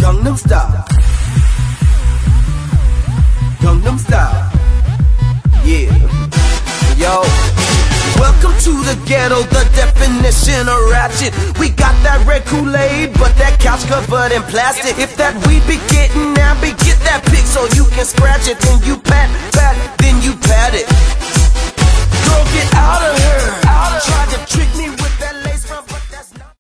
Gangnam Style. Gangnam Style. Yeah. Yo. Welcome to the ghetto, the definition of ratchet. We got that red Kool-Aid, but that couch covered in plastic. If that weed be getting now, be get that pig so you can scratch it. Then you pass